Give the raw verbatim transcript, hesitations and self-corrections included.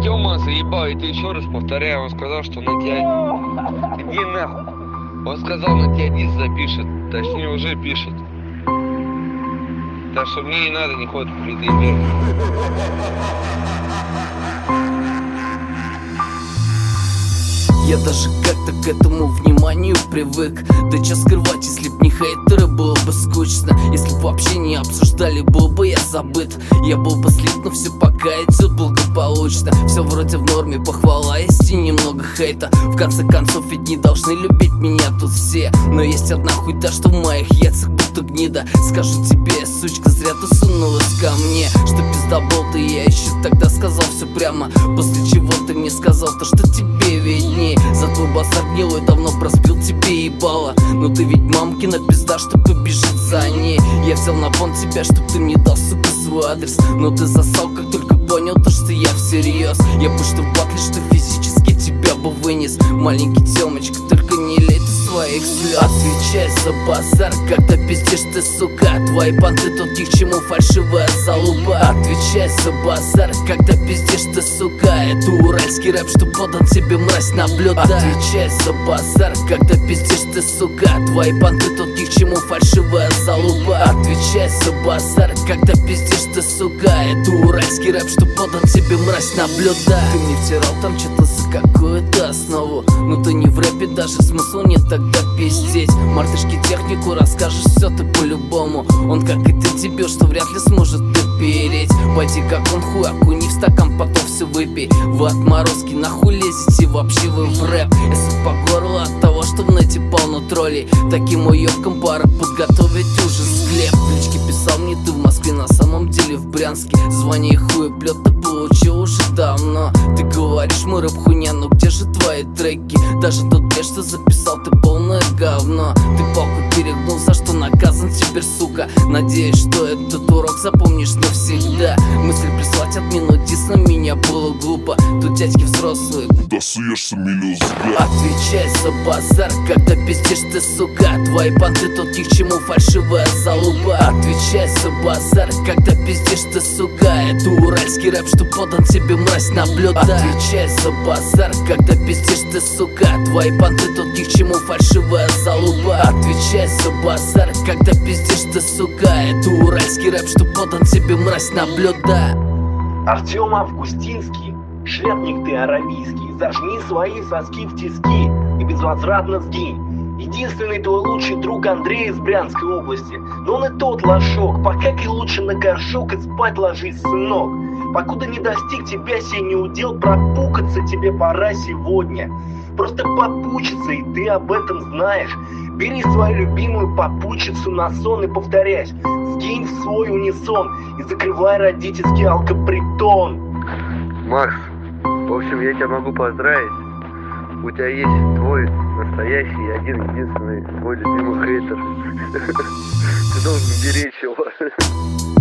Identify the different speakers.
Speaker 1: Артема заебал, и ты еще раз повторяю, он сказал, что на тебя... Иди нахуй. Он сказал, на тебя дис запишет, точнее уже пишет. Так что мне не надо ни ход предъявлять.
Speaker 2: Я даже как-то к этому вниманию привык. Да чё скрывать, если б не хейтеры, было бы скучно. Если б вообще не обсуждали, был бы я забыт. Я был бы слит, но все пока идет благополучно. Все вроде в норме, похвала есть и немного хейта. В конце концов ведь не должны любить меня тут все. Но есть одна хуйта, что в моих яйцах будто гнида. Скажу тебе, сучка, зря ты сунулась ко мне. Что пиздобол ты, я еще тогда сказал все прямо. После чего ты мне сказал то, что тебе видней. За твой базар гнилой давно проспил тебе ебало. Но ты ведь мамкина пизда, что побежит за ней. Я взял на фон тебя, чтоб ты мне дал, сука, свой адрес. Но ты засал, как только понял то, что я всерьез. Я бы что в батле, что физически тебя бы вынес. Маленький Тёмочка, только не лей ты своих слез. Отвечай за базар, когда пиздишь ты, сука. Твои понты тут ни к чему, фальшивая залупа. Отвечай за базар, когда пиздишь ты, сука. Это уральский рэп, что подан тебе, мразь, на блюдо. Отвечай за базар, когда пиздишь ты, сука. Твои понты тут ни к чему, фальшивая залупа. Отвечай за базар, когда пиздишь ты, сука. Это уральский рэп, что подан тебе, мразь, на блюдо. Ты мне втирал там что-то за какую-то основу. Но ты не в рэпе, даже смысл нет тогда пиздеть. Мартышке технику расскажешь, все ты по-любому. Он как и ты тебе, что вряд ли сможет допереть. Пойди как он хуй, окуни в стакан, потом все выпей. Вы отморозки, нахуй лезете вообще вы в рэп? Если по горло от того, что в нете полно троллей. Таким уёбком пора подготовить ужас склеп. В личке писал мне ты в Москве, на самом деле в Брянске. Звание хуеплет ты получил уже давно. Ты говоришь, мой рэп хуйня, но где же твои треки? Даже тот беж, что записал, ты полное говно. Ты палку перегнул, за что наказан теперь, сука. Надеюсь, что этот урок запомнишь навсегда. Мысль прислать отмену дис на меня было глупо. Тут дядьки взрослые,
Speaker 3: куда суешься, мелюзга?
Speaker 2: Отвечай за базар, когда пиздишь ты, сука. Твои понты тут ни к чему, фальшивая залупа. Отвечай за базар, когда пиздишь ты, сука. Это уральский рэп, что подан тебе, мразь, на блюдо. Отвечай за базар, когда пиздишь ты, сука. Твои понты тут ни к чему, фальшивая залупа. Отвечай за базар, когда пиздишь ты, сука. Это уральский рэп, что подан тебе, мразь, на блюдо.
Speaker 4: Артем Августинский, шляпник ты аравийский, зажми свои соски в тиски и безвозвратно сгинь. Единственный твой лучший друг Андрей из Брянской области, но он и тот лошок. Покакай лучше на горшок и спать ложись, сынок. Покуда не достиг тебя сей неудел, пропукаться тебе пора сегодня. Просто попучиться, и ты об этом знаешь. Бери свою любимую попутчицу на сон и повторяй: сгинь в свой унисон и закрывай родительский алкопритон.
Speaker 1: Макс, в общем, я тебя могу поздравить. У тебя есть твой настоящий, один, единственный, мой любимый хейтер. Ты должен беречь его.